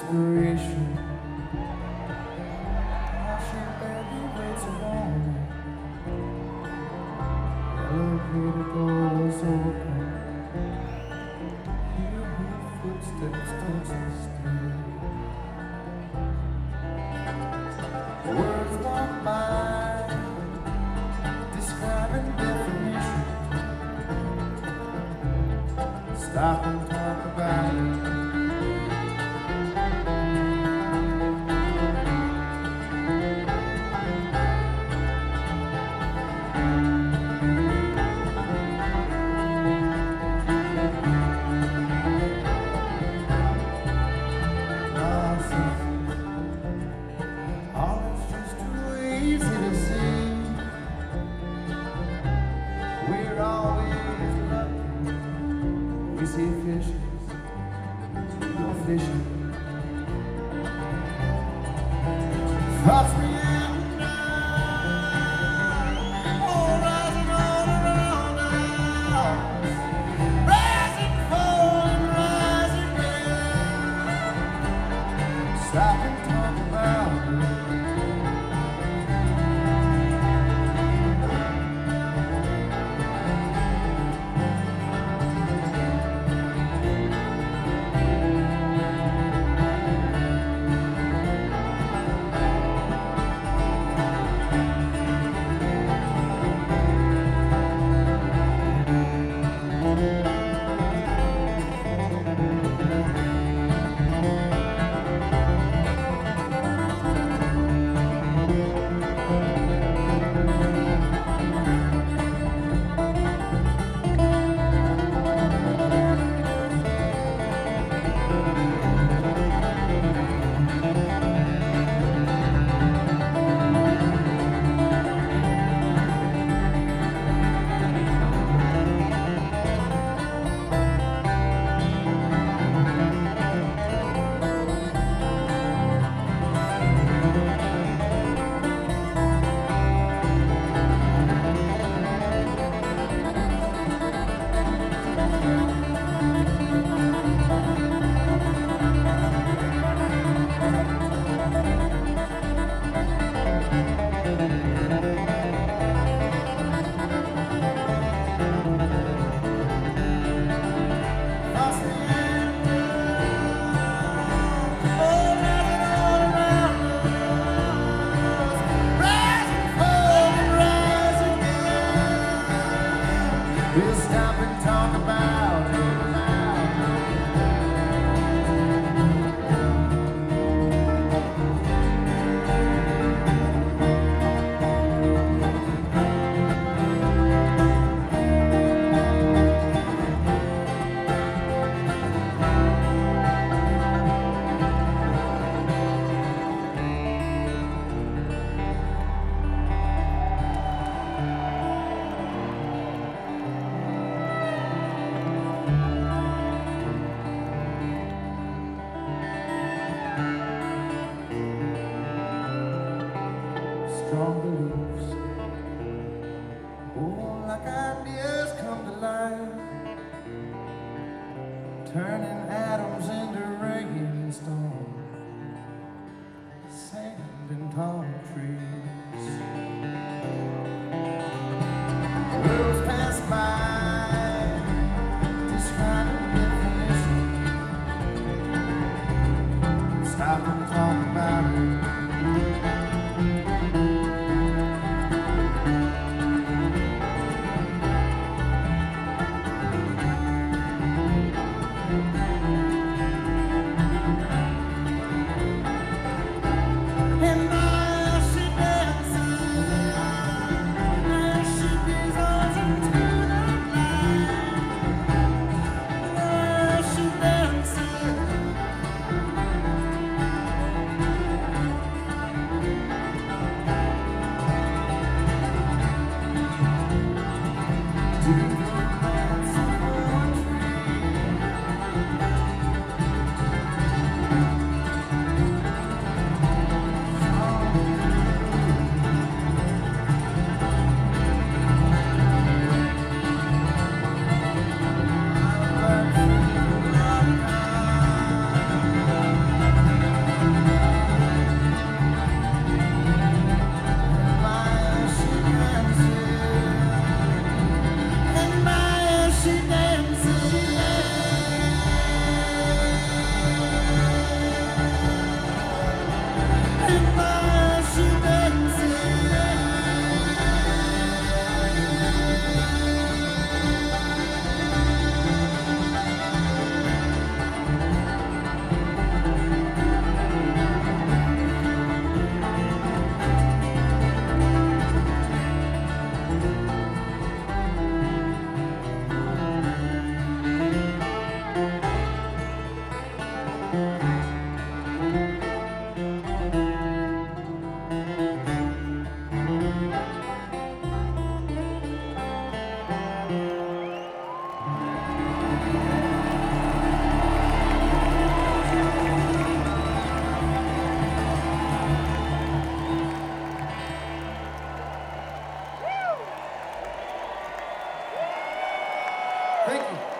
desperation. How she barely waits alone. Elevator doors open. Hear her footsteps touch the stairs. Words walk by, describing definition. Stop and talk about it. All it's just too easy to see. We're always lucky. We see fishes, go fishing. Thoughts meander, all rising all around us. Rising, falling, rising again. Stop and talk about it. We'll stop and talk about it. Strong beliefs, oh, like ideas come to life, turning atoms into rainstorms, sand and tall trees. Worlds pass by, describing definition. Stop and talk about it. Thank you.